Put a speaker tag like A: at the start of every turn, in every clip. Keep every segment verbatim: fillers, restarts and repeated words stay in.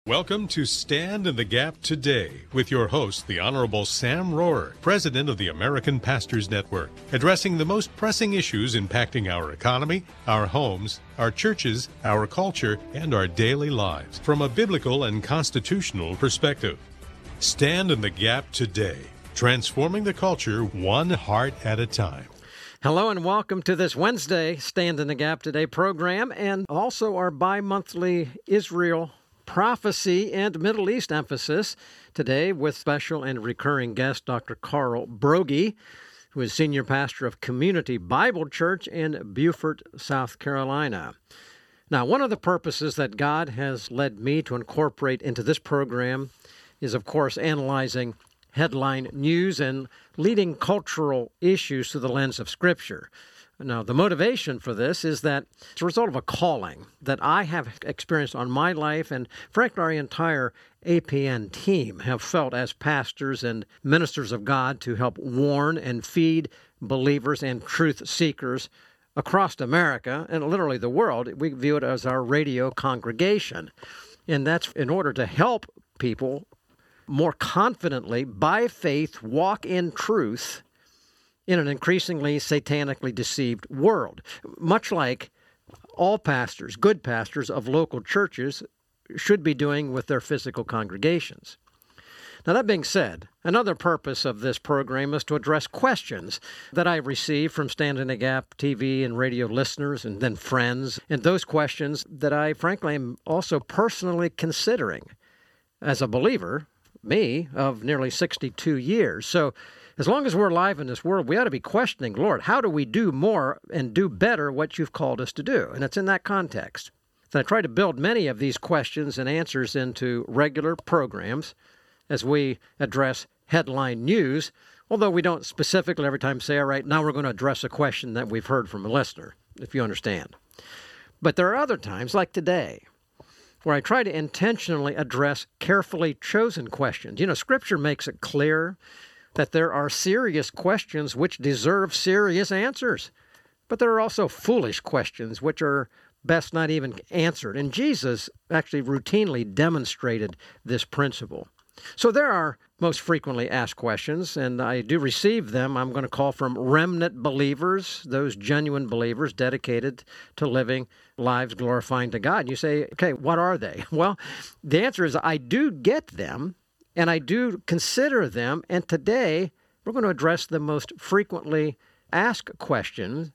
A: Welcome to Stand in the Gap Today with your host, the Honorable Sam Rohrer, President of the American Pastors Network, addressing the most pressing issues impacting our economy, our homes, our churches, our culture, and our daily lives from a biblical and constitutional perspective. Stand in the Gap Today, transforming the culture one heart at a time.
B: Hello and welcome to this Wednesday Stand in the Gap Today program and also our bi-monthly Israel prophecy and Middle East emphasis today with special and recurring guest Doctor Carl Broggi, who is Senior Pastor of Community Bible Church in Beaufort, South Carolina. Now, one of the purposes that God has led me to incorporate into this program is, of course, analyzing headline news and leading cultural issues through the lens of Scripture. Now, the motivation for this is that it's a result of a calling that I have experienced on my life, and frankly, our entire A P N team have felt as pastors and ministers of God to help warn and feed believers and truth seekers across America and literally the world. We view it as our radio congregation, and that's in order to help people more confidently, by faith, walk in truth in an increasingly satanically deceived world, much like all pastors, good pastors of local churches, should be doing with their physical congregations. Now, that being said, another purpose of this program is to address questions that I receive from Stand in the Gap T V and radio listeners and then friends, and those questions that I, frankly, am also personally considering as a believer, me, of nearly sixty-two years. So, as long as we're alive in this world, we ought to be questioning, Lord, how do we do more and do better what you've called us to do? And it's in that context that I try to build many of these questions and answers into regular programs as we address headline news, although we don't specifically every time say, all right, now we're going to address a question that we've heard from a listener, if you understand. But there are other times, like today, where I try to intentionally address carefully chosen questions. You know, Scripture makes it clear that there are serious questions which deserve serious answers, but there are also foolish questions which are best not even answered. And Jesus actually routinely demonstrated this principle. So there are most frequently asked questions, and I do receive them. I'm going to call from remnant believers, those genuine believers dedicated to living lives glorifying to God. You say, okay, what are they? Well, the answer is I do get them, and I do consider them, and today we're going to address the most frequently asked questions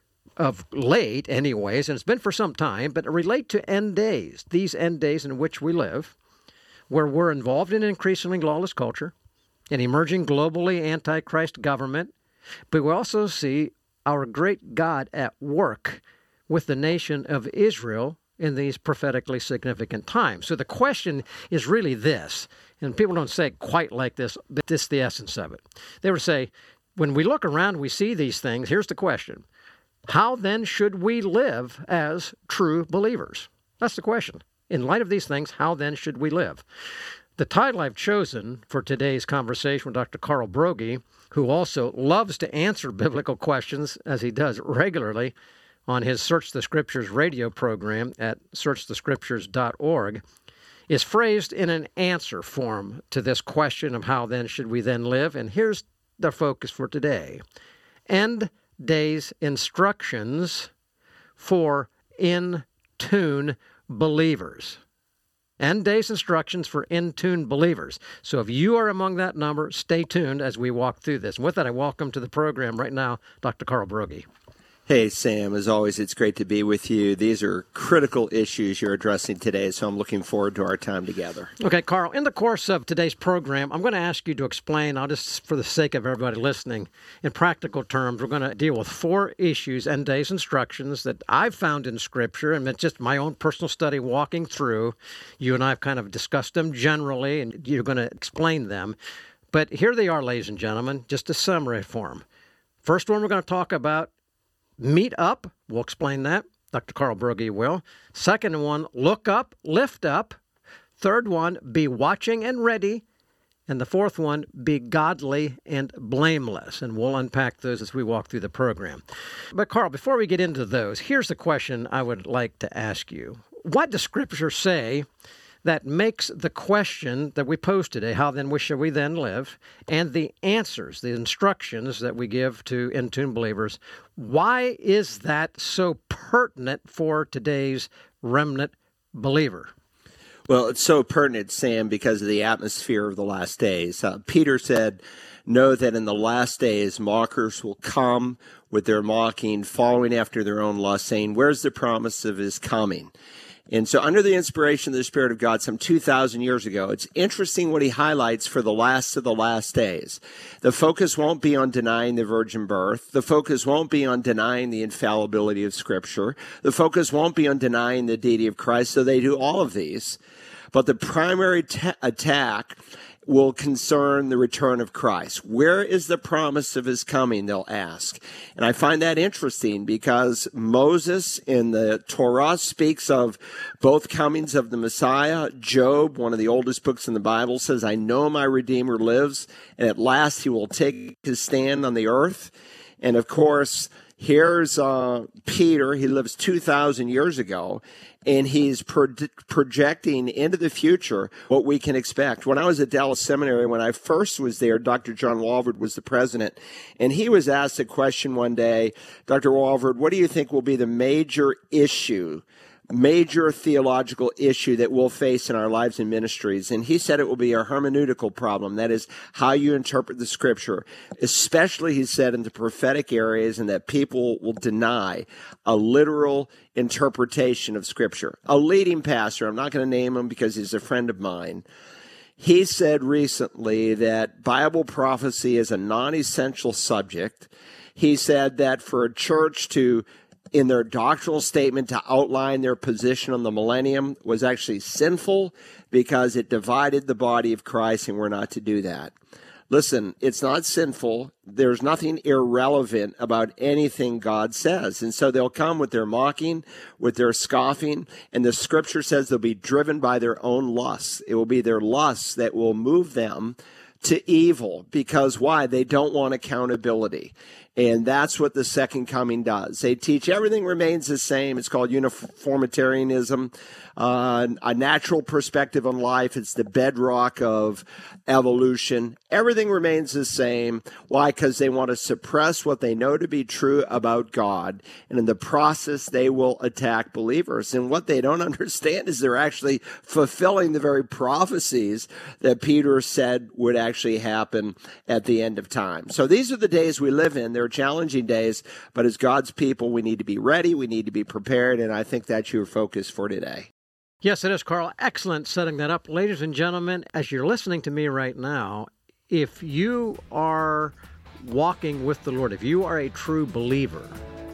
B: of late anyways, and it's been for some time, but relate to end days, these end days in which we live, where we're involved in an increasingly lawless culture, an emerging globally antichrist government, but we also see our great God at work with the nation of Israel in these prophetically significant times. So the question is really this, and people don't say it quite like this, but this is the essence of it. They would say, when we look around, we see these things, here's the question. How then should we live as true believers? That's the question. In light of these things, how then should we live? The title I've chosen for today's conversation with Doctor Carl Broggi, who also loves to answer biblical questions, as he does regularly on his Search the Scriptures radio program at search the scriptures dot org, is phrased in an answer form to this question of how then should we then live. And here's the focus for today. End days instructions for in-tune believers. End days instructions for in-tune believers. So if you are among that number, stay tuned as we walk through this. And with that, I welcome to the program right now, Doctor Carl Broggi.
C: Hey, Sam, as always, it's great to be with you. These are critical issues you're addressing today, so I'm looking forward to our time together.
B: Okay, Carl, in the course of today's program, I'm going to ask you to explain, I'll just, for the sake of everybody listening, in practical terms, we're going to deal with four issues, end days instructions, that I've found in Scripture, and it's just my own personal study walking through. You and I have kind of discussed them generally, and you're going to explain them. But here they are, ladies and gentlemen, just a summary form. First one we're going to talk about, meet up. We'll explain that. Doctor Carl Broggi will. Second one, look up, lift up. Third one, be watching and ready. And the fourth one, be godly and blameless. And we'll unpack those as we walk through the program. But Carl, before we get into those, here's the question I would like to ask you. What does Scripture say that makes the question that we pose today, how then we shall we then live, and the answers, the instructions that we give to in-tune believers, why is that so pertinent for today's remnant believer?
C: Well, it's so pertinent, Sam, because of the atmosphere of the last days. Uh, Peter said, know that in the last days mockers will come with their mocking, following after their own lust, saying, where's the promise of his coming? And so under the inspiration of the Spirit of God some two thousand years ago, it's interesting what he highlights for the last of the last days. The focus won't be on denying the virgin birth. The focus won't be on denying the infallibility of Scripture. The focus won't be on denying the deity of Christ, so they do all of these. But the primary ta- attack will concern the return of Christ. Where is the promise of his coming, they'll ask. And I find that interesting because Moses in the Torah speaks of both comings of the Messiah. Job, one of the oldest books in the Bible, says, I know my Redeemer lives, and at last he will take his stand on the earth. And of course, here's uh, Peter. He lives two thousand years ago, and he's pro- projecting into the future what we can expect. When I was at Dallas Seminary, when I first was there, Doctor John Walvoord was the president, and he was asked a question one day, Doctor Walvoord, what do you think will be the major issue, major theological issue that we'll face in our lives and ministries? And he said it will be a hermeneutical problem. That is how you interpret the Scripture, especially, he said, in the prophetic areas, and that people will deny a literal interpretation of Scripture. A leading pastor, I'm not going to name him because he's a friend of mine, he said recently that Bible prophecy is a non-essential subject. He said that for a church to in their doctrinal statement to outline their position on the millennium was actually sinful because it divided the body of Christ, and we're not to do that. Listen, it's not sinful. There's nothing irrelevant about anything God says. And so they'll come with their mocking, with their scoffing, and the Scripture says they'll be driven by their own lusts. It will be their lusts that will move them to evil because why? They don't want accountability. And that's what the second coming does. They teach everything remains the same. It's called uniformitarianism, uh, a natural perspective on life. It's the bedrock of evolution. Everything remains the same. Why? Because they want to suppress what they know to be true about God. And in the process, they will attack believers. And what they don't understand is they're actually fulfilling the very prophecies that Peter said would actually happen at the end of time. So these are the days we live in. They're challenging days, but as God's people, we need to be ready, we need to be prepared, and I think that's your focus for today.
B: Yes, it is, Carl. Excellent setting that up. Ladies and gentlemen, as you're listening to me right now, if you are walking with the Lord, if you are a true believer,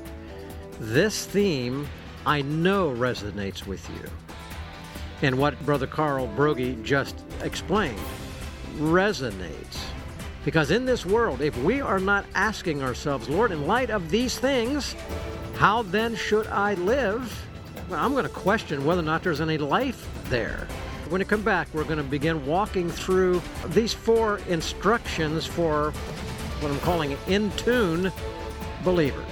B: this theme, I know, resonates with you. And what Brother Carl Broggi just explained resonates. Because in this world, if we are not asking ourselves, Lord, in light of these things, how then should I live? Well, I'm going to question whether or not there's any life there. When we come back, we're going to begin walking through these four instructions for what I'm calling in-tune believers.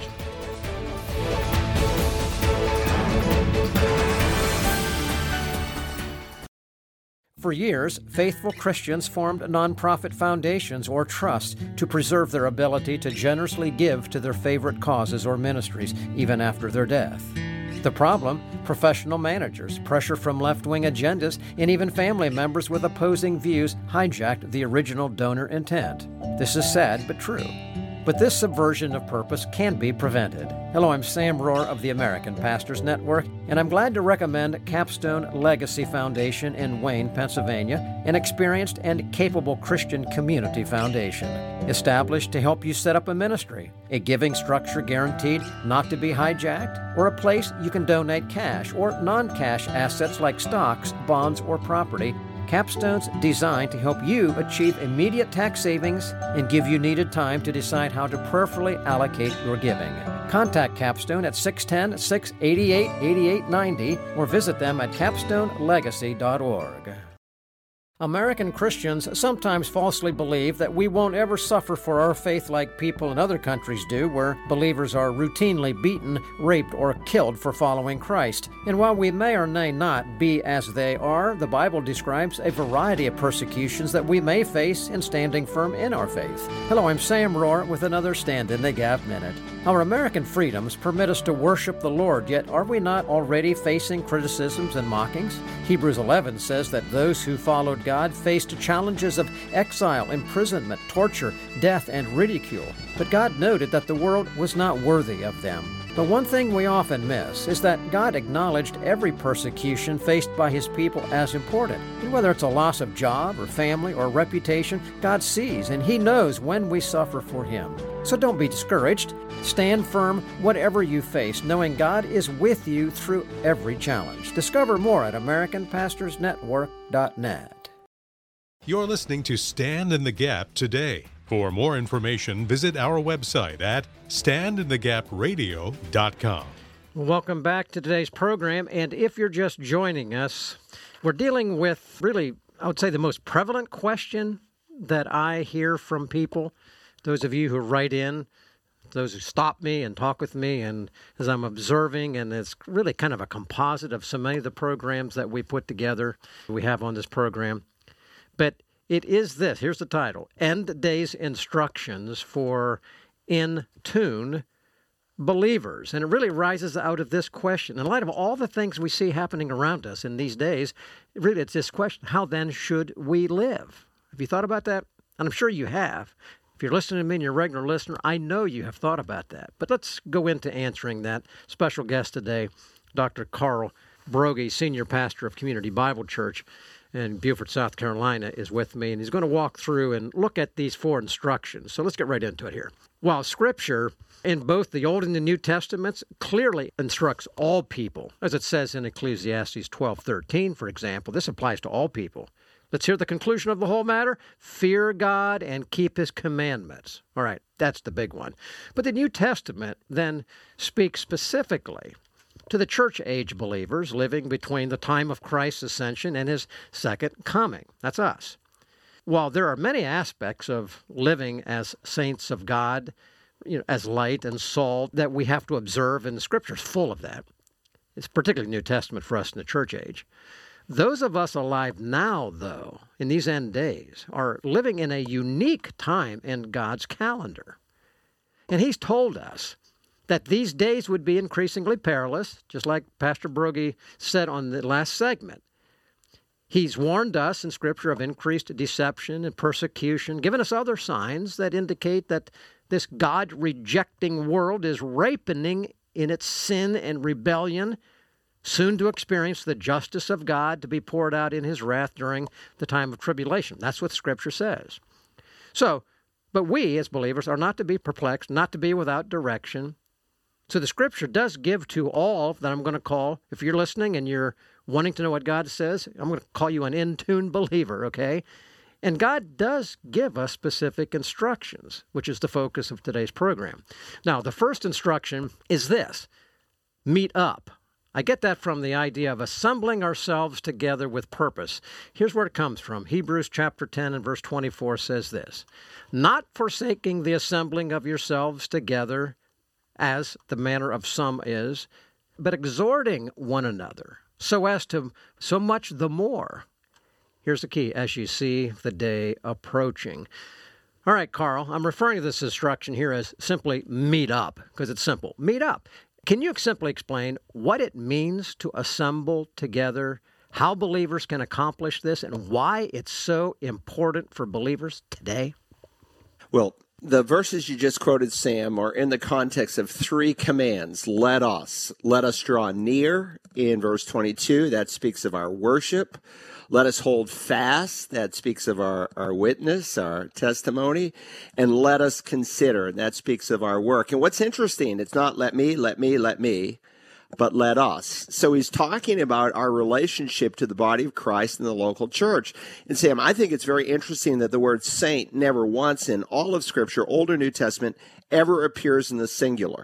B: For years, faithful Christians formed nonprofit foundations or trusts to preserve their ability to generously give to their favorite causes or ministries, even after their death. The problem? Professional managers, pressure from left-wing agendas, and even family members with opposing views hijacked the original donor intent. This is sad but true. But this subversion of purpose can be prevented. Hello, I'm Sam Rohr of the American Pastors Network, and I'm glad to recommend Capstone Legacy Foundation in Wayne, Pennsylvania, an experienced and capable Christian community foundation. Established to help you set up a ministry, a giving structure guaranteed not to be hijacked, or a place you can donate cash or non-cash assets like stocks, bonds, or property. Capstone's designed to help you achieve immediate tax savings and give you needed time to decide how to prayerfully allocate your giving. Contact Capstone at six one zero, six eight eight, eight eight nine zero or visit them at capstone legacy dot org. American Christians sometimes falsely believe that we won't ever suffer for our faith like people in other countries do, where believers are routinely beaten, raped, or killed for following Christ. And while we may or may not be as they are, the Bible describes a variety of persecutions that we may face in standing firm in our faith. Hello, I'm Sam Rohr with another Stand in the Gap Minute. Our American freedoms permit us to worship the Lord, yet are we not already facing criticisms and mockings? Hebrews eleven says that those who followed God faced challenges of exile, imprisonment, torture, death, and ridicule. But God noted that the world was not worthy of them. But one thing we often miss is that God acknowledged every persecution faced by His people as important. And whether it's a loss of job or family or reputation, God sees and He knows when we suffer for Him. So don't be discouraged. Stand firm whatever you face, knowing God is with you through every challenge. Discover more at American Pastors Network dot net.
A: You're listening to Stand in the Gap today. For more information, visit our website at stand in the gap radio dot com.
B: Welcome back to today's program, and if you're just joining us, we're dealing with really, I would say, the most prevalent question that I hear from people, those of you who write in, those who stop me and talk with me, and as I'm observing, and it's really kind of a composite of so many of the programs that we put together, we have on this program. But it is this. Here's the title: End Days Instructions for In-Tune Believers. And it really rises out of this question. In light of all the things we see happening around us in these days, really it's this question: how then should we live? Have you thought about that? And I'm sure you have. If you're listening to me and you're a regular listener, I know you have thought about that. But let's go into answering that. Special guest today, Doctor Carl Broggi, Senior Pastor of Community Bible Church in Beaufort, South Carolina, is with me, and he's going to walk through and look at these four instructions. So let's get right into it here. While Scripture in both the Old and the New Testaments clearly instructs all people, as it says in Ecclesiastes twelve thirteen, for example, this applies to all people. Let's hear the conclusion of the whole matter. Fear God and keep His commandments. All right, that's the big one. But the New Testament then speaks specifically to the church-age believers living between the time of Christ's ascension and His second coming. That's us. While there are many aspects of living as saints of God, you know, as light and salt, that we have to observe, and the Scripture's full of that. It's particularly New Testament for us in the church age. Those of us alive now, though, in these end days, are living in a unique time in God's calendar. And He's told us that these days would be increasingly perilous, just like Pastor Broggi said on the last segment. He's warned us in Scripture of increased deception and persecution, given us other signs that indicate that this God-rejecting world is ripening in its sin and rebellion, soon to experience the justice of God to be poured out in His wrath during the time of tribulation. That's what Scripture says. So, but we as believers are not to be perplexed, not to be without direction. So the Scripture does give to all that I'm going to call, if you're listening and you're wanting to know what God says, I'm going to call you an in-tune believer, okay? And God does give us specific instructions, which is the focus of today's program. Now, the first instruction is this: meet up. I get that from the idea of assembling ourselves together with purpose. Here's where it comes from. Hebrews chapter ten and verse twenty-four says this: not forsaking the assembling of yourselves together, as the manner of some is, but exhorting one another, so as to so much the more. Here's the key: as you see the day approaching. All right, Carl, I'm referring to this instruction here as simply meet up, because it's simple. Meet up. Can you simply explain what it means to assemble together, how believers can accomplish this, and why it's so important for believers today?
C: Well, the verses you just quoted, Sam, are in the context of three commands. Let us. Let us draw near in verse twenty-two. That speaks of our worship. Let us hold fast. That speaks of our, our witness, our testimony. And let us consider. And that speaks of our work. And what's interesting, it's not let me, let me, let me, but let us. So he's talking about our relationship to the body of Christ in the local church. And Sam, I think it's very interesting that the word saint never once in all of Scripture, Old or New Testament, ever appears in the singular.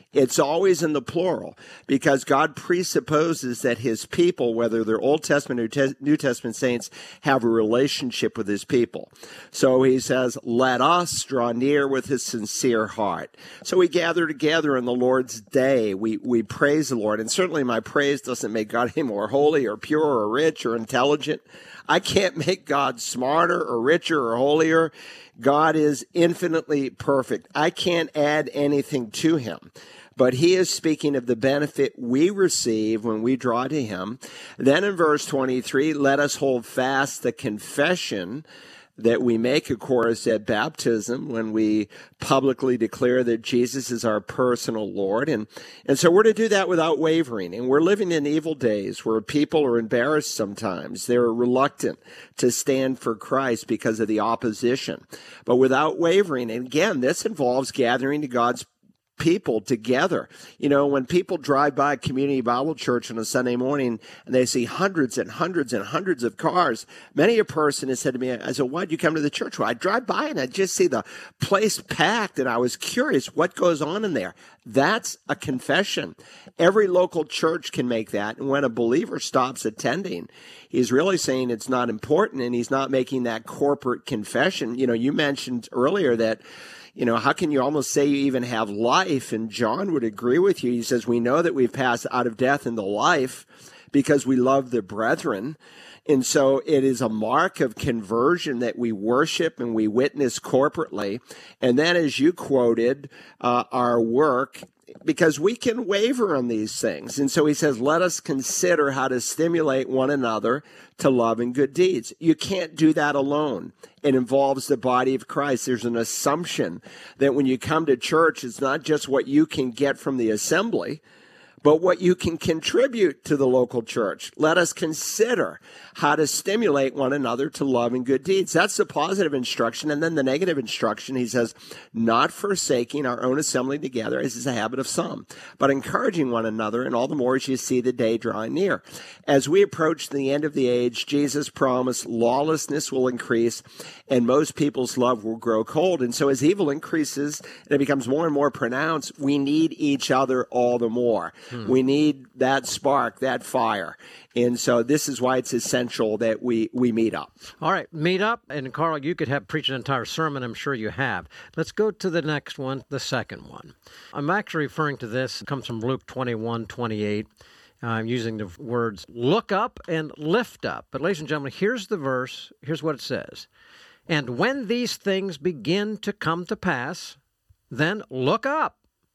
C: It's always in the plural because God presupposes that his people, whether they're Old Testament or New Testament saints, have a relationship with his people. So he says, let us draw near with a sincere heart. So we gather together in the Lord's day. We, we praise the Lord. And certainly my praise doesn't make God any more holy or pure or rich or intelligent. I can't make God smarter or richer or holier. God is infinitely perfect. I can't add anything to him. But he is speaking of the benefit we receive when we draw to him. Then in verse twenty-three, let us hold fast the confession that we make, of course, at baptism when we publicly declare that Jesus is our personal Lord. And, and so we're to do that without wavering. And we're living in evil days where people are embarrassed sometimes. They're reluctant to stand for Christ because of the opposition. But without wavering, and again, this involves gathering to God's people together. You know, when people drive by a community Bible church on a Sunday morning and they see hundreds and hundreds and hundreds of cars, many a person has said to me, I said, why'd you come to the church? Well, I drive by and I just see the place packed and I was curious what goes on in there. That's a confession. Every local church can make that. And when a believer stops attending, he's really saying it's not important and he's not making that corporate confession. You know, you mentioned earlier that You know, how can you almost say you even have life? And John would agree with you. He says, we know that we've passed out of death into life because we love the brethren. And so it is a mark of conversion that we worship and we witness corporately. And then, as you quoted, uh, our work, because we can waver on these things. And so he says, let us consider how to stimulate one another to love and good deeds. You can't do that alone. It involves the body of Christ. There's an assumption that when you come to church, it's not just what you can get from the assembly, but what you can contribute to the local church. Let us consider how to stimulate one another to love and good deeds. That's the positive instruction. And then the negative instruction, he says, not forsaking our own assembly together, as is a habit of some, but encouraging one another, and all the more as you see the day drawing near. As we approach the end of the age, Jesus promised lawlessness will increase and most people's love will grow cold. And so as evil increases and it becomes more and more pronounced, we need each other all the more. Hmm. We need that spark, that fire. And so this is why it's essential that we, we meet up. All
B: right, meet up. And Carl, you could have preached an entire sermon. I'm sure you have. Let's go to the next one, the second one. I'm actually referring to this. It comes from Luke twenty-one twenty-eight. I'm using the words look up and lift up. But ladies and gentlemen, here's the verse. Here's what it says. And when these things begin to come to pass, then look up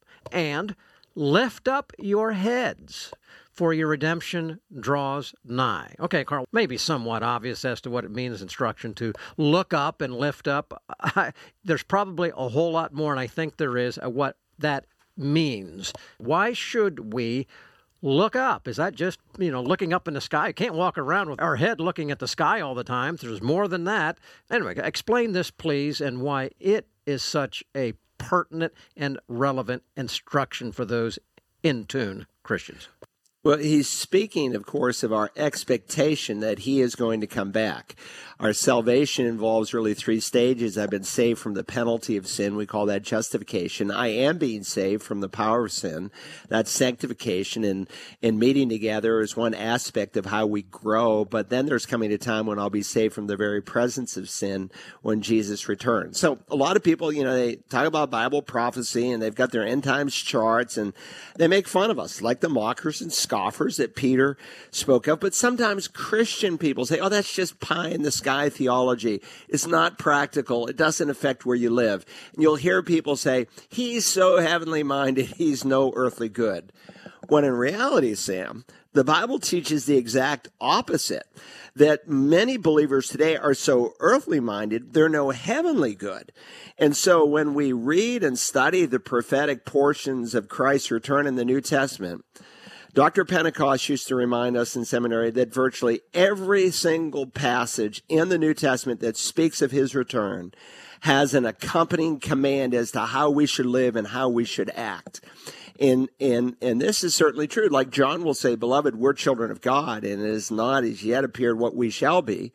B: and lift up your heads, for your redemption draws nigh. Okay, Carl, maybe somewhat obvious as to what it means, instruction to look up and lift up. I, there's probably a whole lot more, and I think there is, uh, what that means. Why should we look up? Is that just, you know, looking up in the sky? You can't walk around with our head looking at the sky all the time. There's more than that. Anyway, explain this, please, and why it is such a pertinent and relevant instruction for those in tune Christians.
C: Well, he's speaking, of course, of our expectation that he is going to come back. Our salvation involves really three stages. I've been saved from the penalty of sin. We call that justification. I am being saved from the power of sin. That's sanctification. And, and meeting together is one aspect of how we grow. But then there's coming a time when I'll be saved from the very presence of sin when Jesus returns. So a lot of people, you know, they talk about Bible prophecy and they've got their end times charts and they make fun of us, like the mockers and scoffers that Peter spoke of. But sometimes Christian people say, oh, that's just pie in the sky theology. It's not practical. It doesn't affect where you live. And you'll hear people say, he's so heavenly minded, he's no earthly good. When in reality, Sam, the Bible teaches the exact opposite, that many believers today are so earthly minded, they're no heavenly good. And so when we read and study the prophetic portions of Christ's return in the New Testament, Doctor Pentecost used to remind us in seminary that virtually every single passage in the New Testament that speaks of his return has an accompanying command as to how we should live and how we should act. And, and, and this is certainly true. Like John will say, beloved, we're children of God, and it is not as yet appeared what we shall be.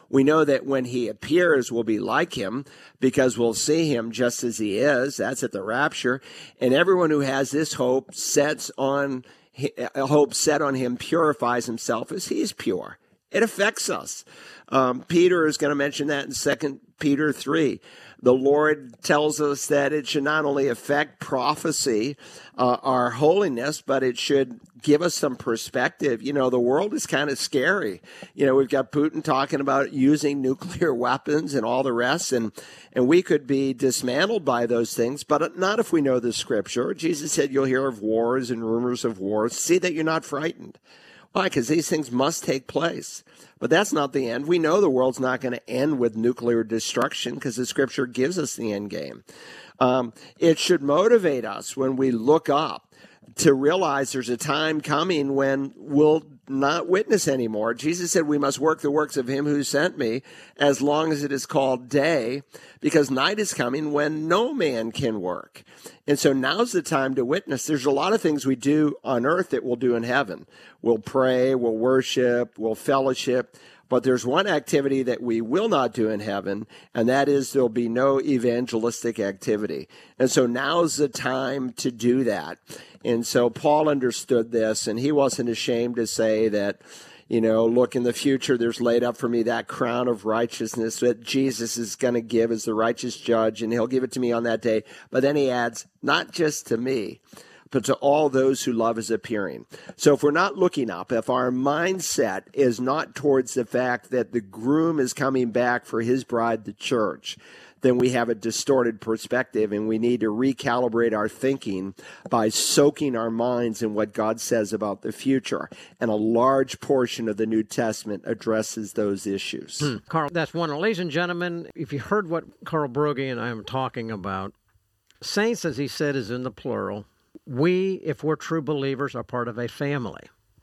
C: We know that when he appears, we'll be like him because we'll see him just as he is. That's at the rapture. And everyone who has this hope sets on hope set on him purifies himself as he's pure. It affects us. Um, Peter is going to mention that in Second Peter three. The Lord tells us that it should not only affect prophecy, uh, our holiness, but it should give us some perspective. You know, the world is kind of scary. You know, we've got Putin talking about using nuclear weapons and all the rest, and, and we could be dismantled by those things, but not if we know the scripture. Jesus said you'll hear of wars and rumors of wars. See that you're not frightened. Why? Because these things must take place. But that's not the end. We know the world's not going to end with nuclear destruction because the scripture gives us the end game. Um, it should motivate us when we look up to realize there's a time coming when we'll not witness anymore. Jesus said we must work the works of him who sent me as long as it is called day, because night is coming when no man can work. And so now's the time to witness. There's a lot of things we do on earth that we'll do in heaven. We'll pray, we'll worship, we'll fellowship. But there's one activity that we will not do in heaven, and that is there'll be no evangelistic activity. And so now's the time to do that. And so Paul understood this, and he wasn't ashamed to say that, you know, look, in the future, there's laid up for me that crown of righteousness that Jesus is going to give as the righteous judge, and he'll give it to me on that day. But then he adds, not just to me, but to all those who love his appearing. So if we're not looking up, if our mindset is not towards the fact that the groom is coming back for his bride, the church, then we have a distorted perspective, and we need to recalibrate our thinking by soaking our minds in what God says about the future. And a large portion of the New Testament addresses those issues.
B: Hmm. Carl, that's one. Ladies and gentlemen, if you heard what Carl Broggi and I am talking about, saints, as he said, is in the plural. We, if we're true believers, are part of a family.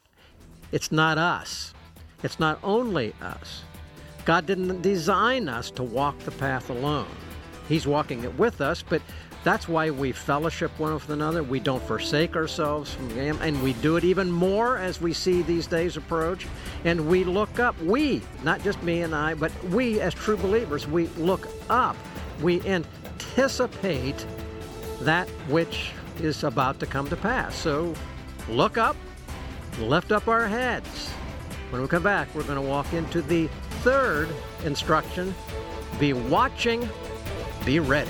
B: It's not us. It's not only us. God didn't design us to walk the path alone. He's walking it with us, but that's why we fellowship one with another. We don't forsake ourselves from Him, and we do it even more as we see these days approach. And we look up. We, not just me and I, but we as true believers, we look up. We anticipate that which is about to come to pass. So look up, lift up our heads. When we come back, we're going to walk into the third instruction: be watching, be ready.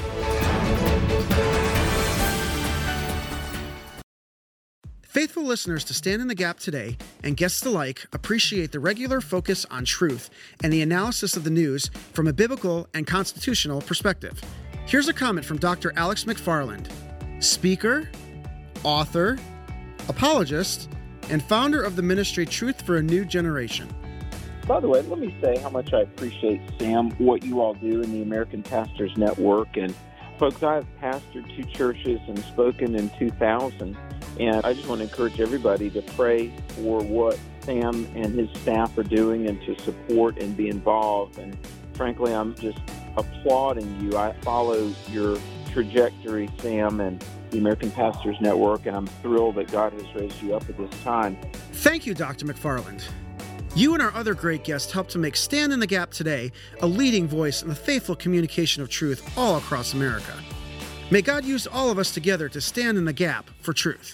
D: Faithful listeners to Stand in the Gap today and guests alike appreciate the regular focus on truth and the analysis of the news from a biblical and constitutional perspective. Here's a comment from Doctor Alex McFarland, speaker, author, apologist, and founder of the ministry Truth for a New Generation.
E: By the way, let me say how much I appreciate, Sam, what you all do in the American Pastors Network. And folks, I've pastored two churches and spoken in two thousand, and I just want to encourage everybody to pray for what Sam and his staff are doing and to support and be involved. And frankly, I'm just applauding you. I follow your trajectory, Sam, and the American Pastors Network, and I'm thrilled that God has raised you up at this time.
D: Thank you, Doctor McFarland. You and our other great guests helped to make Stand in the Gap today a leading voice in the faithful communication of truth all across America. May God use all of us together to stand in the gap for truth.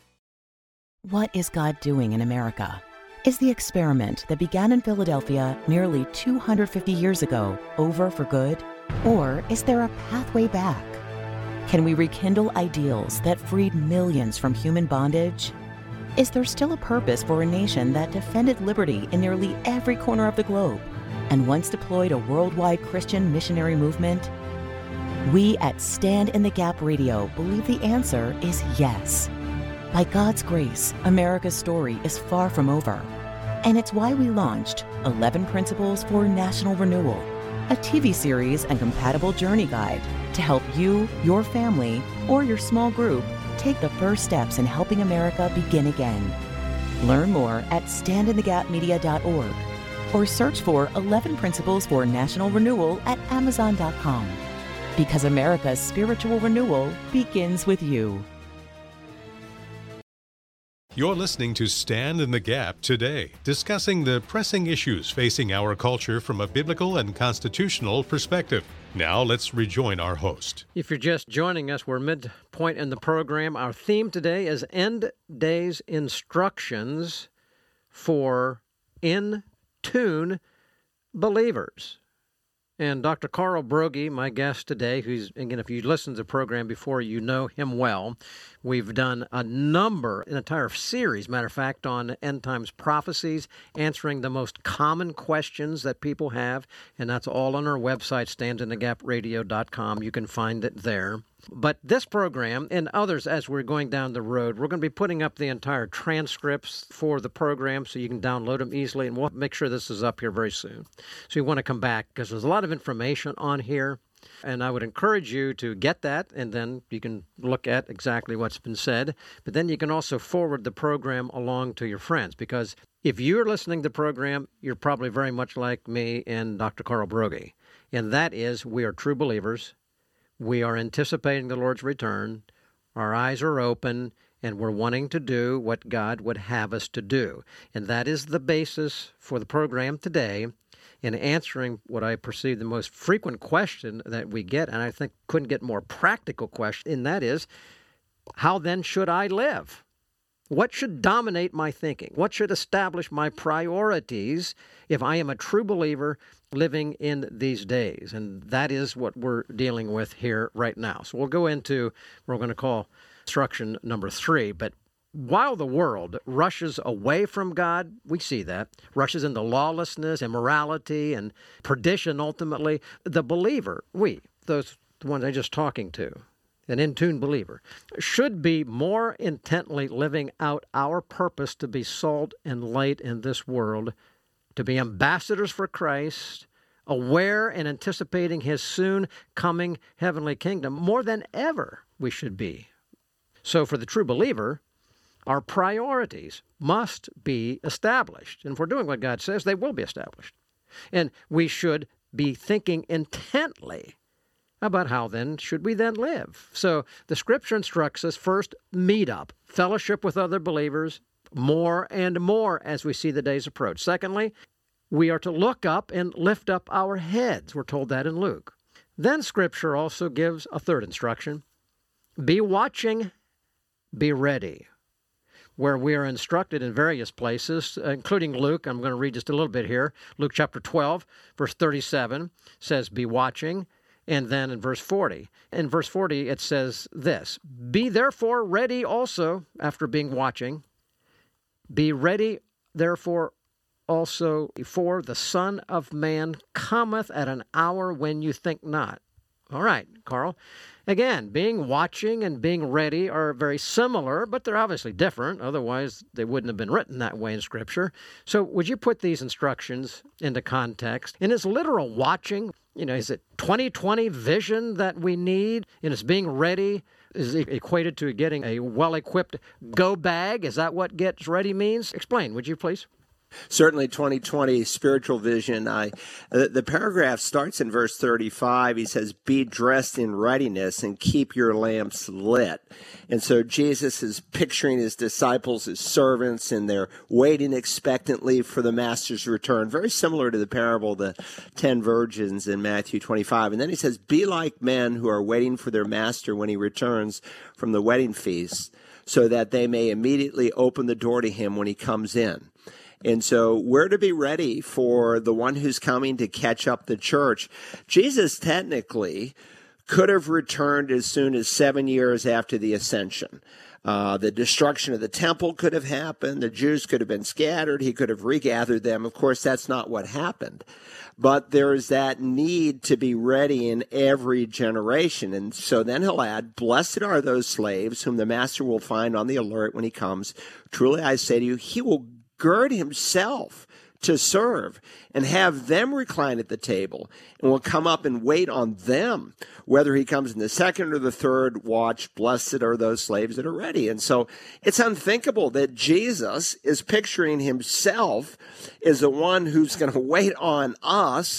F: What is God doing in America? Is the experiment that began in Philadelphia nearly two hundred fifty years ago over for good? Or is there a pathway back? Can we rekindle ideals that freed millions from human bondage? Is there still a purpose for a nation that defended liberty in nearly every corner of the globe and once deployed a worldwide Christian missionary movement? We at Stand in the Gap Radio believe the answer is yes. By God's grace, America's story is far from over. And it's why we launched eleven Principles for National Renewal, a T V series and compatible journey guide to help you, your family, or your small group take the first steps in helping America begin again. Learn more at stand in the gap media dot org or search for eleven Principles for National Renewal at amazon dot com. Because America's spiritual renewal begins with you.
A: You're listening to Stand in the Gap today, discussing the pressing issues facing our culture from a biblical and constitutional perspective. Now let's rejoin our host.
B: If you're just joining us, we're midpoint in the program. Our theme today is End Days Instructions for In-Tune Believers. And Doctor Carl Broggi, my guest today, who's, again, if you listened to the program before, you know him well. We've done a number, an entire series, matter of fact, on end times prophecies, answering the most common questions that people have, and that's all on our website, stand in the gap radio dot com. You can find it there. But this program and others, as we're going down the road, we're going to be putting up the entire transcripts for the program so you can download them easily, and we'll make sure this is up here very soon. So you want to come back because there's a lot of information on here, and I would encourage you to get that, and then you can look at exactly what's been said. But then you can also forward the program along to your friends, because if you're listening to the program, you're probably very much like me and Doctor Carl Broggi, and that is we are true believers. We are anticipating the Lord's return. Our eyes are open, and we're wanting to do what God would have us to do. And that is the basis for the program today in answering what I perceive the most frequent question that we get, and I think couldn't get more practical question, and that is, how then should I live? What should dominate my thinking? What should establish my priorities if I am a true believer living in these days? And that is what we're dealing with here right now. So we'll go into what we're going to call instruction number three. But while the world rushes away from God, we see that, rushes into lawlessness, immorality, and perdition ultimately, the believer, we, those the ones I'm just talking to, an in-tune believer, should be more intently living out our purpose to be salt and light in this world, to be ambassadors for Christ, aware and anticipating His soon coming heavenly kingdom more than ever we should be. So for the true believer, our priorities must be established. And if we're doing what God says, they will be established. And we should be thinking intently about how then should we then live. So the Scripture instructs us first, meet up, fellowship with other believers, more and more as we see the days approach. Secondly, we are to look up and lift up our heads. We're told that in Luke. Then Scripture also gives a third instruction, be watching, be ready, where we are instructed in various places, including Luke. I'm going to read just a little bit here. Luke chapter twelve, verse thirty-seven says, be watching. And then in verse forty, in verse forty, it says this, be therefore ready also, after being watching, be ready therefore also, for the Son of Man cometh at an hour when you think not. All right, Carl. Again, being watching and being ready are very similar, but they're obviously different. Otherwise, they wouldn't have been written that way in Scripture. So would you put these instructions into context? And is literal watching, you know, is it twenty twenty vision that we need? And is being ready is equated to getting a well-equipped go bag? Is that what gets ready means? Explain, would you please?
C: Certainly twenty twenty spiritual vision. I, the, the paragraph starts in verse thirty-five. He says, be dressed in readiness and keep your lamps lit. And so Jesus is picturing his disciples as servants, and they're waiting expectantly for the master's return. Very similar to the parable of the ten virgins in Matthew twenty-five. And then he says, be like men who are waiting for their master when he returns from the wedding feast, so that they may immediately open the door to him when he comes in. And so we're to be ready for the one who's coming to catch up the church. Jesus technically could have returned as soon as seven years after the ascension. Uh, the destruction of the temple could have happened. The Jews could have been scattered. He could have regathered them. Of course, that's not what happened. But there is that need to be ready in every generation. And so then he'll add, blessed are those slaves whom the master will find on the alert when he comes. Truly, I say to you, he will gird himself to serve and have them recline at the table, and will come up and wait on them. Whether he comes in the second or the third watch, blessed are those slaves that are ready. And so it's unthinkable that Jesus is picturing himself as the one who's going to wait on us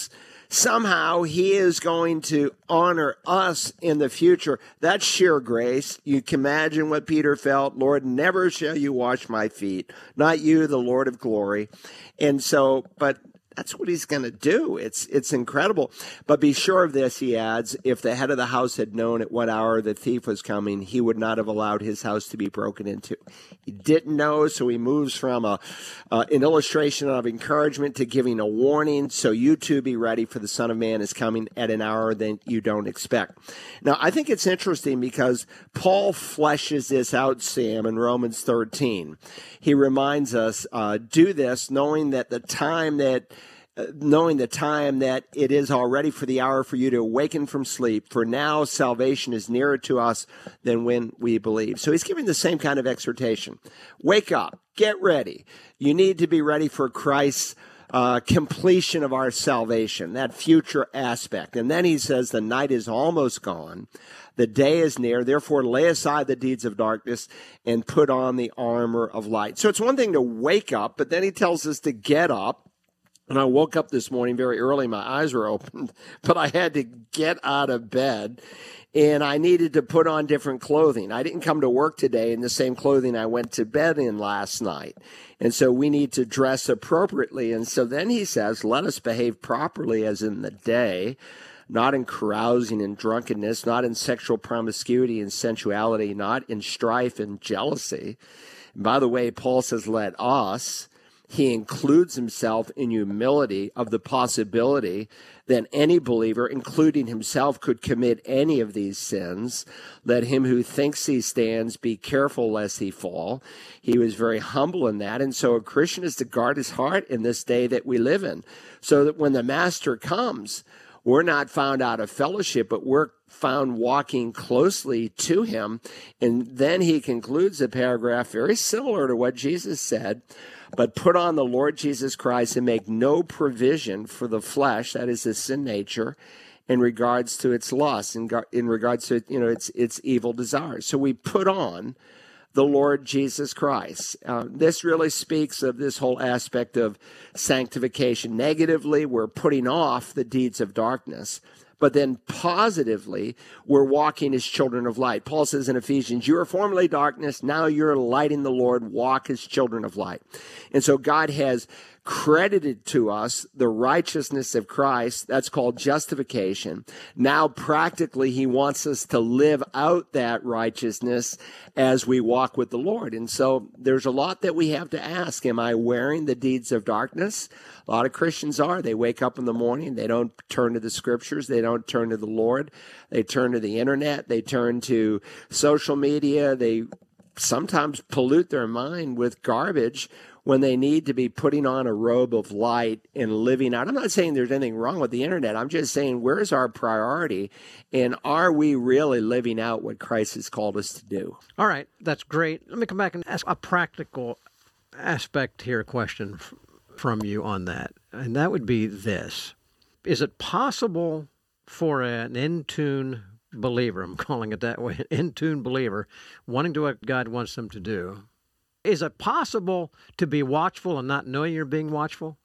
C: somehow he is going to honor us in the future. That's sheer grace. You can imagine what Peter felt. Lord, never shall you wash my feet. Not you, the Lord of glory. And so, but that's what he's going to do. It's it's incredible. But be sure of this, he adds, if the head of the house had known at what hour the thief was coming, he would not have allowed his house to be broken into. He didn't know, so he moves from a uh, an illustration of encouragement to giving a warning. So you too be ready, for the Son of Man is coming at an hour that you don't expect. Now, I think it's interesting because Paul fleshes this out, Sam, in Romans thirteen. He reminds us, uh, do this knowing that the time that Uh, knowing the time that it is already for the hour for you to awaken from sleep. For now, salvation is nearer to us than when we believe. So he's giving the same kind of exhortation. Wake up. Get ready. You need to be ready for Christ's uh, completion of our salvation, that future aspect. And then he says the night is almost gone. The day is near. Therefore, lay aside the deeds of darkness and put on the armor of light. So it's one thing to wake up, but then he tells us to get up. And I woke up this morning very early. My eyes were open, but I had to get out of bed, and I needed to put on different clothing. I didn't come to work today in the same clothing I went to bed in last night. And so we need to dress appropriately. And so then he says, let us behave properly as in the day, not in carousing and drunkenness, not in sexual promiscuity and sensuality, not in strife and jealousy. And by the way, Paul says, let us. He includes himself in humility of the possibility that any believer, including himself, could commit any of these sins. Let him who thinks he stands be careful lest he fall. He was very humble in that. And so a Christian is to guard his heart in this day that we live in, so that when the master comes, we're not found out of fellowship, but we're found walking closely to him. And then he concludes the paragraph very similar to what Jesus said. But put on the Lord Jesus Christ and make no provision for the flesh, that is the sin nature, in regards to its lust, in, in regards to, you know, its its evil desires. So we put on the Lord Jesus Christ. Uh, this really speaks of this whole aspect of sanctification. Negatively, we're putting off the deeds of darkness. But then positively, we're walking as children of light. Paul says in Ephesians, you were formerly darkness, now you're light in the Lord, walk as children of light. And so God has credited to us the righteousness of Christ. That's called justification. Now, practically, he wants us to live out that righteousness as we walk with the Lord. And so there's a lot that we have to ask. Am I wearing the deeds of darkness? A lot of Christians are. They wake up in the morning. They don't turn to the scriptures. They don't turn to the Lord. They turn to the internet. They turn to social media. They sometimes pollute their mind with garbage when they need to be putting on a robe of light and living out. I'm not saying there's anything wrong with the internet. I'm just saying, where's our priority? And are we really living out what Christ has called us to do?
B: All right, that's great. Let me come back and ask a practical aspect here, question f- from you on that. And that would be this. Is it possible for an in-tune believer, I'm calling it that way, an in-tune believer, wanting to do what God wants them to do, is it possible to be watchful and not knowing you're being watchful?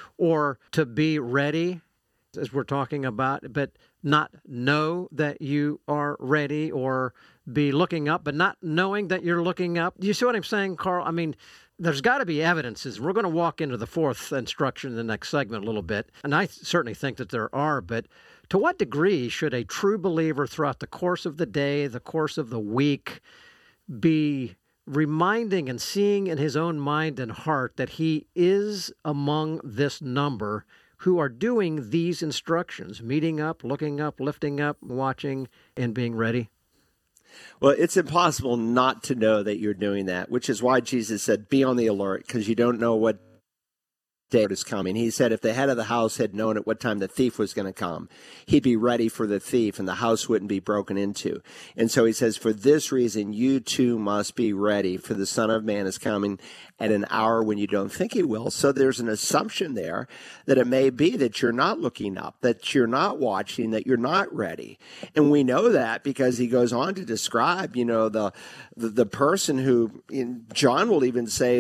B: Or to be ready, as we're talking about, but not know that you are ready, or be looking up, but not knowing that you're looking up? Do you see what I'm saying, Carl? I mean, there's got to be evidences. We're going to walk into the fourth instruction in the next segment a little bit, and I certainly think that there are, but to what degree should a true believer throughout the course of the day, the course of the week, be reminding and seeing in his own mind and heart that he is among this number who are doing these instructions, meeting up, looking up, lifting up, watching, and being ready?
C: Well, it's impossible not to know that you're doing that, which is why Jesus said, be on the alert, because you don't know what day is coming. He said if the head of the house had known at what time the thief was going to come, he'd be ready for the thief and the house wouldn't be broken into. And so he says, for this reason, you too must be ready, for the Son of Man is coming at an hour when you don't think he will. So there's an assumption there that it may be that you're not looking up, that you're not watching, that you're not ready. And we know that because he goes on to describe, you know, the the, the person who, in, John will even say that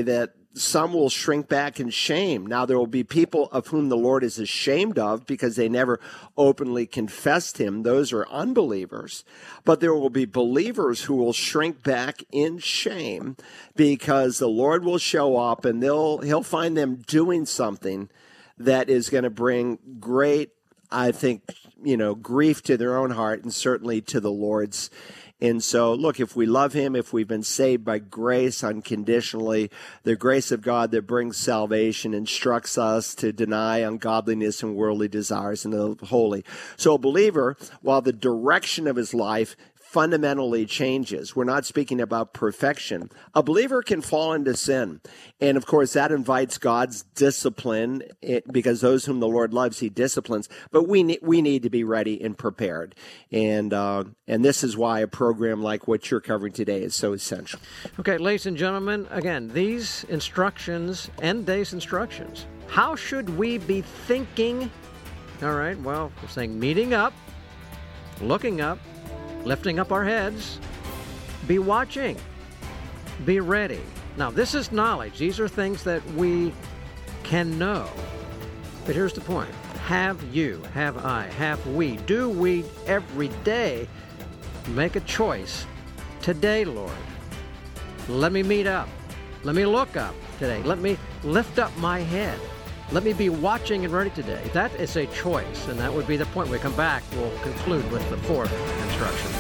C: some will shrink back in shame. Now, there will be people of whom the Lord is ashamed of because they never openly confessed him. Those are unbelievers. But there will be believers who will shrink back in shame because the Lord will show up and they'll he'll find them doing something that is going to bring great, I think, you know, grief to their own heart and certainly to the Lord's. And so, look, if we love him, if we've been saved by grace unconditionally, the grace of God that brings salvation instructs us to deny ungodliness and worldly desires and the holy. So a believer, while the direction of his life fundamentally changes, we're not speaking about perfection, a believer can fall into sin. And of course, that invites God's discipline because those whom the Lord loves, he disciplines. But we need, we need to be ready and prepared. And, uh, and this is why a program like what you're covering today is so essential.
B: Okay, ladies and gentlemen, again, these instructions, end days instructions. How should we be thinking? All right, well, we're saying meeting up, looking up, lifting up our heads, be watching, be ready. Now, this is knowledge. These are things that we can know. But here's the point. Have you, have I, have we, do we every day make a choice? Today, Lord, let me meet up. Let me look up today. Let me lift up my head. Let me be watching and ready today. That is a choice, and that would be the point. When we come back, we'll conclude with the fourth instruction.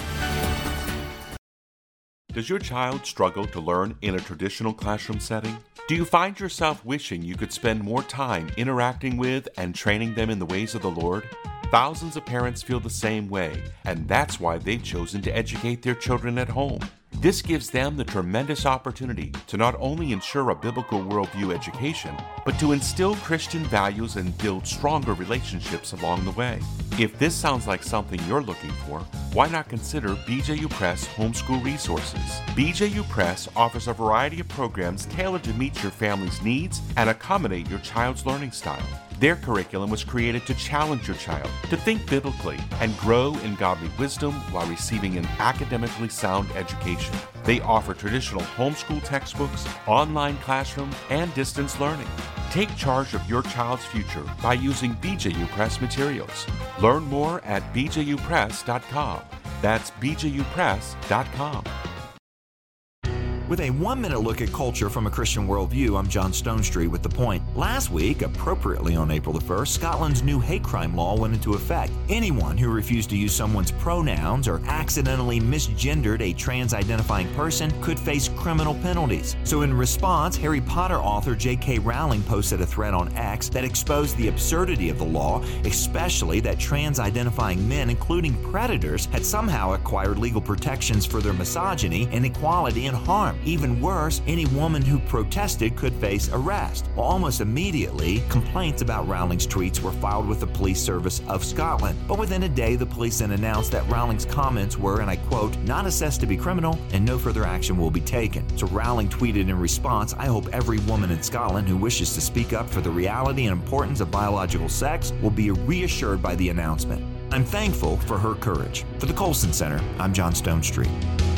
G: Does your child struggle to learn in a traditional classroom setting? Do you find yourself wishing you could spend more time interacting with and training them in the ways of the Lord? Thousands of parents feel the same way, and that's why they've chosen to educate their children at home. This gives them the tremendous opportunity to not only ensure a biblical worldview education, but to instill Christian values and build stronger relationships along the way. If this sounds like something you're looking for, why not consider B J U Press Homeschool Resources? B J U Press offers a variety of programs tailored to meet your family's needs and accommodate your child's learning style. Their curriculum was created to challenge your child to think biblically and grow in godly wisdom while receiving an academically sound education. They offer traditional homeschool textbooks, online classroom, and distance learning. Take charge of your child's future by using B J U Press materials. Learn more at b j u press dot com. That's b j u press dot com.
H: With a one-minute look at culture from a Christian worldview, I'm John Stonestreet with The Point. Last week, appropriately on April the first, Scotland's new hate crime law went into effect. Anyone who refused to use someone's pronouns or accidentally misgendered a trans-identifying person could face criminal penalties. So in response, Harry Potter author J K Rowling posted a thread on X that exposed the absurdity of the law, especially that trans-identifying men, including predators, had somehow acquired legal protections for their misogyny, inequality, and harm. Even worse, any woman who protested could face arrest. Well, almost immediately, complaints about Rowling's tweets were filed with the police service of Scotland. But within a day, the police then announced that Rowling's comments were, and I quote, not assessed to be criminal and no further action will be taken. So Rowling tweeted in response, I hope every woman in Scotland who wishes to speak up for the reality and importance of biological sex will be reassured by the announcement. I'm thankful for her courage. For the Colson Center, I'm John Stonestreet.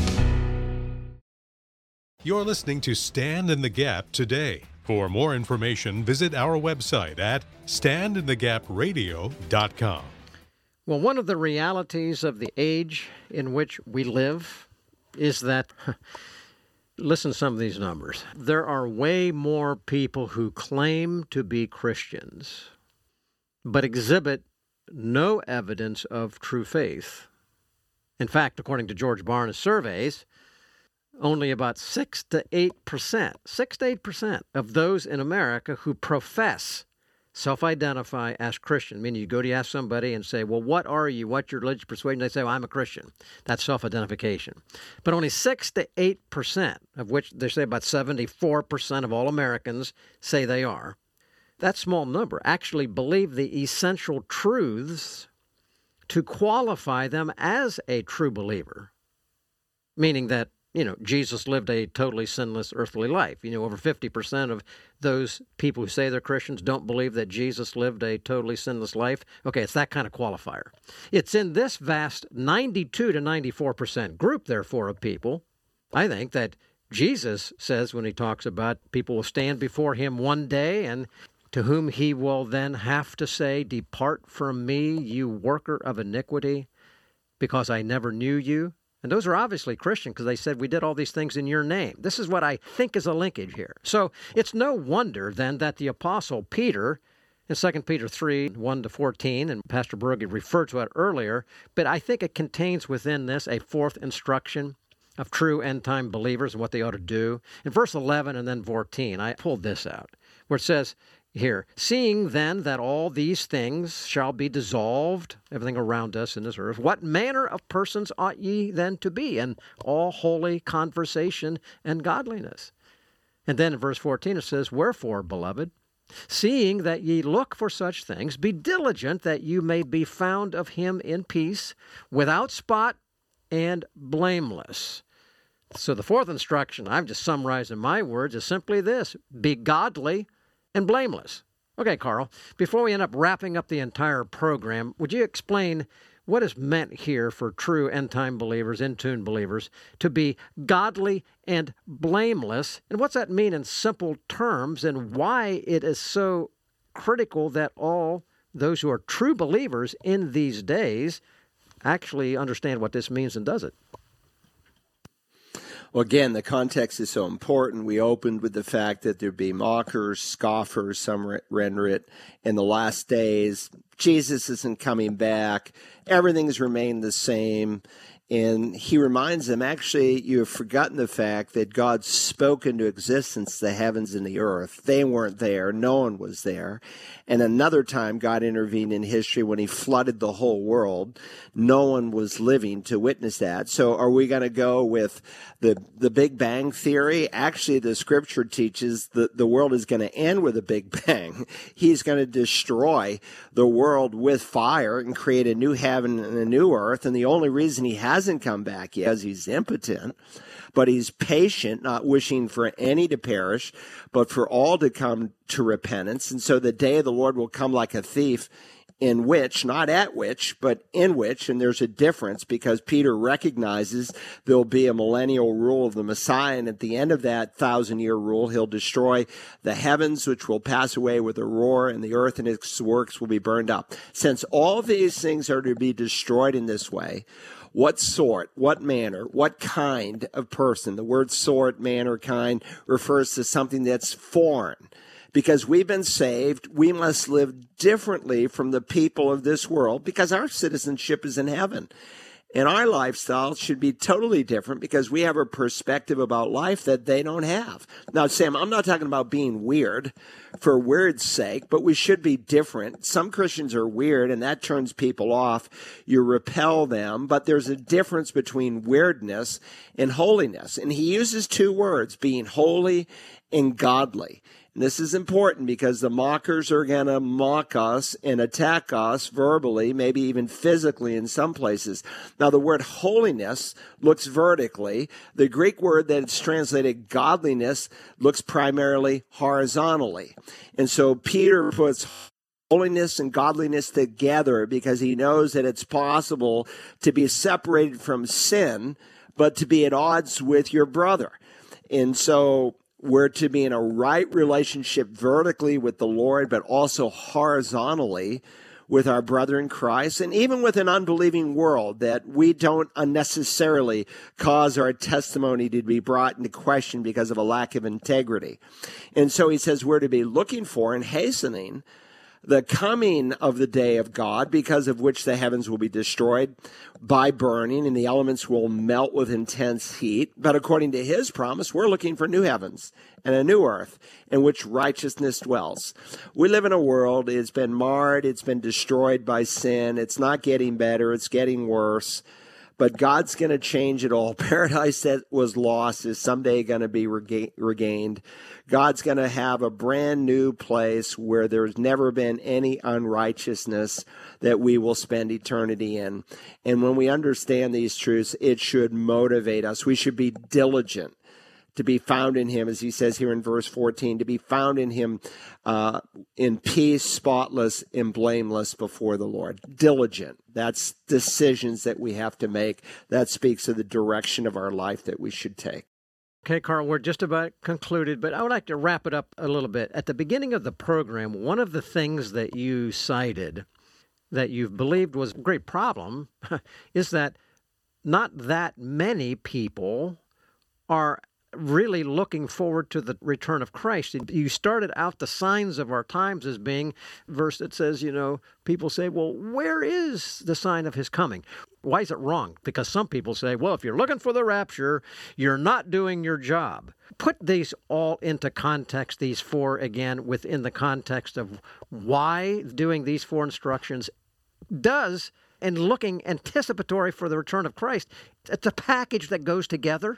A: You're listening to Stand in the Gap today. For more information, visit our website at stand in the gap radio dot com.
B: Well, one of the realities of the age in which we live is that, listen to some of these numbers, there are way more people who claim to be Christians but exhibit no evidence of true faith. In fact, according to George Barna's surveys, only about six to eight percent, six to eight percent of those in America who profess, self-identify as Christian, meaning you go to ask somebody and say, well, what are you? What's your religious persuasion? They say, well, I'm a Christian. That's self-identification. But only six to eight percent, of which they say about seventy-four percent of all Americans say they are, that small number actually believe the essential truths to qualify them as a true believer, meaning that You know, Jesus lived a totally sinless earthly life. You know, over fifty percent of those people who say they're Christians don't believe that Jesus lived a totally sinless life. Okay, it's that kind of qualifier. It's in this vast ninety-two to ninety-four percent group, therefore, of people, I think, that Jesus says when he talks about people will stand before him one day, and to whom he will then have to say, "Depart from me, you worker of iniquity, because I never knew you." And those are obviously Christian because they said, "We did all these things in your name." This is what I think is a linkage here. So it's no wonder then that the Apostle Peter, in Second Peter three, one to fourteen, and Pastor Brugge referred to it earlier, but I think it contains within this a fourth instruction of true end-time believers and what they ought to do. In verse eleven and then fourteen, I pulled this out, where it says here, "Seeing then that all these things shall be dissolved," everything around us in this earth, "what manner of persons ought ye then to be in all holy conversation and godliness?" And then in verse fourteen it says, "Wherefore, beloved, seeing that ye look for such things, be diligent that you may be found of him in peace, without spot and blameless." So the fourth instruction, I've just summarized in my words, is simply this: be godly and blameless. Okay, Carl, before we end up wrapping up the entire program, would you explain what is meant here for true end-time believers, in-tune believers, to be godly and blameless? And what's that mean in simple terms, and why it is so critical that all those who are true believers in these days actually understand what this means and does it?
C: Well, again, the context is so important. We opened with the fact that there'd be mockers, scoffers, some render it, in the last days. Jesus isn't coming back. Everything's remained the same. And he reminds them, actually, you have forgotten the fact that God spoke into existence the heavens and the earth. They weren't there. No one was there. And another time, God intervened in history when he flooded the whole world. No one was living to witness that. So are we going to go with the the Big Bang Theory? Actually, the scripture teaches that the world is going to end with a Big Bang. He's going to destroy the world with fire and create a new heaven and a new earth. And the only reason he hasn't come back yet is he's impotent. But he's patient, not wishing for any to perish, but for all to come to repentance. And so the day of the Lord will come like a thief, in which, not at which, but in which, and there's a difference because Peter recognizes there'll be a millennial rule of the Messiah, and at the end of that thousand-year rule, he'll destroy the heavens, which will pass away with a roar, and the earth and its works will be burned up. Since all these things are to be destroyed in this way, what sort, what manner, what kind of person? The word sort, manner, kind refers to something that's foreign. Because we've been saved, we must live differently from the people of this world because our citizenship is in heaven. And our lifestyle should be totally different because we have a perspective about life that they don't have. Now, Sam, I'm not talking about being weird for weird's sake, but we should be different. Some Christians are weird, and that turns people off. You repel them, but there's a difference between weirdness and holiness. And he uses two words, being holy and godly. And this is important because the mockers are going to mock us and attack us verbally, maybe even physically in some places. Now, the word holiness looks vertically. The Greek word that's translated godliness looks primarily horizontally. And so Peter puts holiness and godliness together because he knows that it's possible to be separated from sin, but to be at odds with your brother. And so we're to be in a right relationship vertically with the Lord, but also horizontally with our brother in Christ, and even with an unbelieving world, that we don't unnecessarily cause our testimony to be brought into question because of a lack of integrity. And so he says we're to be looking for and hastening the coming of the day of God, because of which the heavens will be destroyed by burning and the elements will melt with intense heat. But according to his promise, we're looking for new heavens and a new earth in which righteousness dwells. We live in a world, it's been marred, it's been destroyed by sin. It's not getting better, it's getting worse. But God's going to change it all. Paradise that was lost is someday going to be rega- regained. God's going to have a brand new place where there's never been any unrighteousness that we will spend eternity in. And when we understand these truths, it should motivate us. We should be diligent to be found in him, as he says here in verse fourteen, to be found in him uh, in peace, spotless, and blameless before the Lord. Diligent. That's decisions that we have to make. That speaks of the direction of our life that we should take.
B: Okay, Carl, we're just about concluded, but I would like to wrap it up a little bit. At the beginning of the program, one of the things that you cited that you've believed was a great problem is that not that many people are really looking forward to the return of Christ. You started out the signs of our times as being a verse that says, you know, people say, well, where is the sign of his coming? Why is it wrong? Because some people say, well, if you're looking for the rapture, you're not doing your job. Put these all into context, these four, again, within the context of why doing these four instructions does, and looking anticipatory for the return of Christ. It's a package that goes together.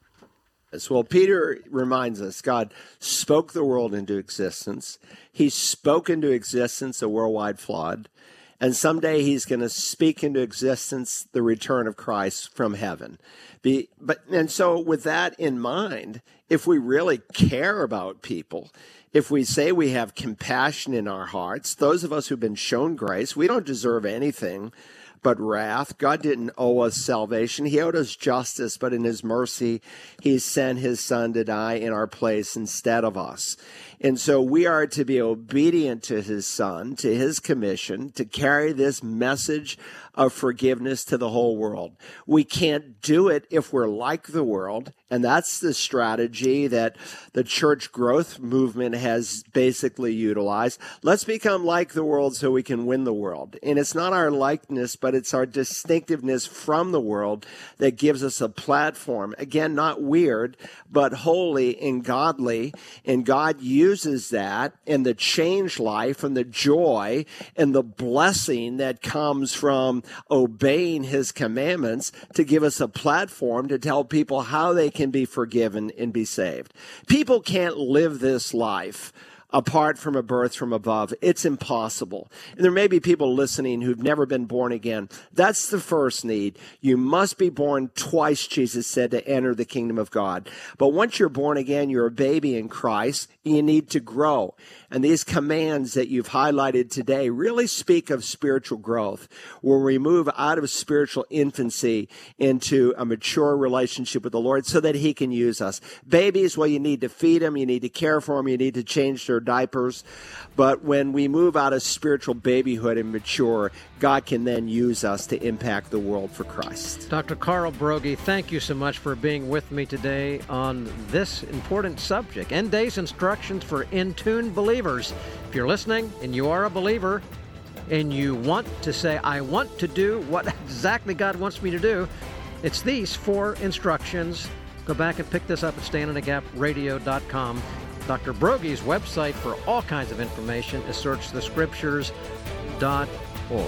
C: Well, Peter reminds us God spoke the world into existence. He spoke into existence a worldwide flood. And someday he's going to speak into existence the return of Christ from heaven. Be, but and so with that in mind, if we really care about people, if we say we have compassion in our hearts, those of us who've been shown grace, we don't deserve anything but wrath. God didn't owe us salvation. He owed us justice, but in his mercy, he sent his son to die in our place instead of us. And so we are to be obedient to his son, to his commission, to carry this message of forgiveness to the whole world. We can't do it if we're like the world. And that's the strategy that the church growth movement has basically utilized. Let's become like the world so we can win the world. And it's not our likeness, but it's our distinctiveness from the world that gives us a platform. Again, not weird, but holy and godly. And God uses that and the changed life and the joy and the blessing that comes from obeying his commandments to give us a platform to tell people how they can be forgiven and be saved. People can't live this life apart from a birth from above. It's impossible. And there may be people listening who've never been born again. That's the first need. You must be born twice, Jesus said, to enter the kingdom of God. But once you're born again, you're a baby in Christ. You need to grow. And these commands that you've highlighted today really speak of spiritual growth, where we move out of spiritual infancy into a mature relationship with the Lord so that he can use us. Babies, well, you need to feed them, you need to care for them, you need to change their diapers. But when we move out of spiritual babyhood and mature, God can then use us to impact the world for Christ.
B: Doctor Carl Broggi, thank you so much for being with me today on this important subject, End Days Instructions for In-Tune Believers. If you're listening and you are a believer and you want to say, I want to do what exactly God wants me to do, it's these four instructions. Go back and pick this up at stand in the gap radio dot com. Doctor Broggi's website for all kinds of information is search the scriptures dot org.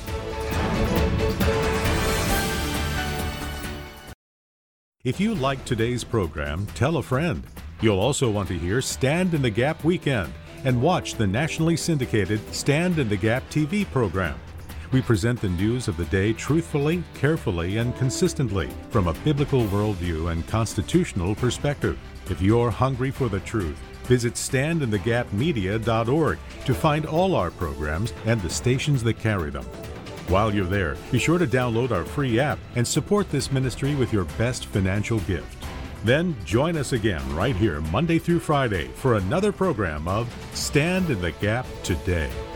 A: If you liked today's program, tell a friend. You'll also want to hear Stand in the Gap Weekend and watch the nationally syndicated Stand in the Gap T V program. We present the news of the day truthfully, carefully, and consistently from a biblical worldview and constitutional perspective. If you're hungry for the truth, visit stand in the gap media dot org to find all our programs and the stations that carry them. While you're there, be sure to download our free app and support this ministry with your best financial gift. Then join us again right here Monday through Friday for another program of Stand in the Gap Today.